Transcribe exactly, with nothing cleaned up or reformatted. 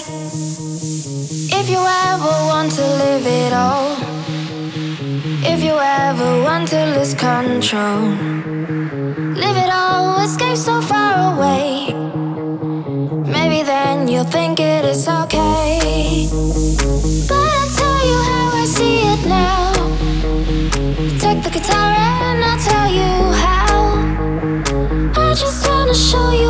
If you ever want to live it all, if you ever want to lose control, live it all, escape so far away. Maybe then you'll think it is okay. But I'll tell you how I see it now. Take the guitar and I'll tell you how. I just wanna show you